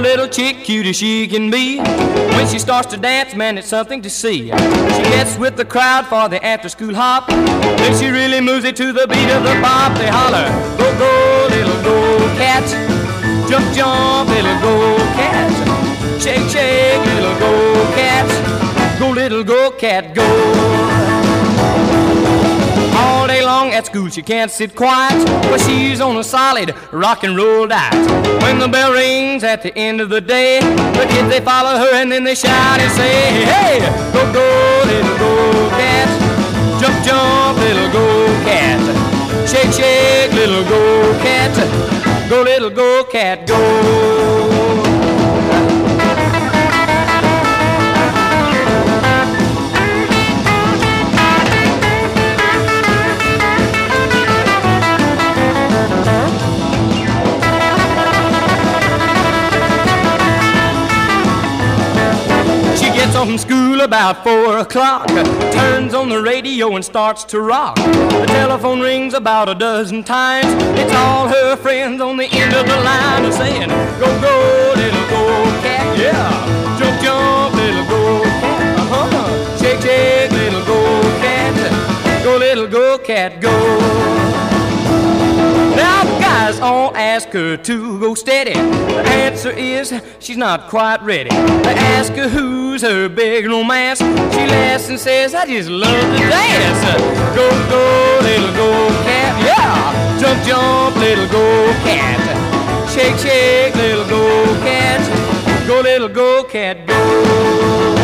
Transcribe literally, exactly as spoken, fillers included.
little chick, cute as she can be. When she starts to dance, man, it's something to see. She gets with the crowd for the after-school hop. Then she really moves it to the beat of the bop. They holler, go, go, little go-cat. Jump, jump, little go-cat. Shake, shake, little go-cat. Go, little go-cat, go. All day long at school she can't sit quiet, but she's on a solid rock and roll diet. When the bell rings at the end of the day, the kids they follow her and then they shout and say, hey, go, go, little go-cat. Jump, jump, little go-cat. Shake, shake, little go-cat. Go, little go-cat, go. Home from school about four o'clock, turns on the radio and starts to rock. The telephone rings about a dozen times. It's all her friends on the end of the line saying, go, go, little go-cat, yeah. Jump, jump, little go-cat, uh-huh. Shake, shake, little go-cat. Go, little go-cat, go. Now the guys all ask her to go steady. The answer is she's not quite ready. They ask her who's her big romance. She laughs and says, I just love to dance. Go, go, little go-cat, yeah. Jump, jump, little go-cat. Shake, shake, little go-cat. Go, little go-cat, go.